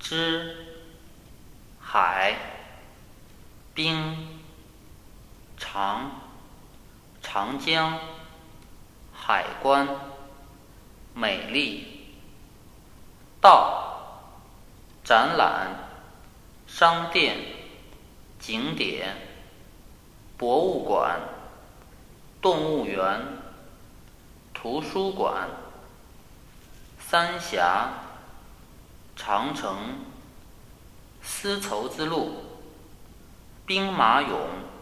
之、海、滨、长江、海关、美丽。道、展览、商店、景点、博物馆、动物园、图书馆。三峡、长城、丝绸之路、兵马俑。